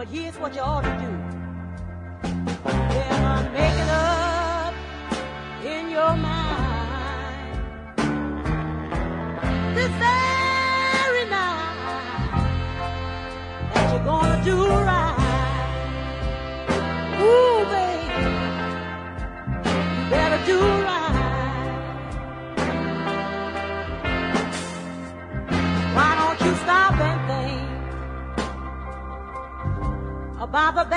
But here's what you ought to do. Yeah, make it up in your mind. This very night that you're gonna do right. Ooh, baby, you better do right. Why don't you stop and think about the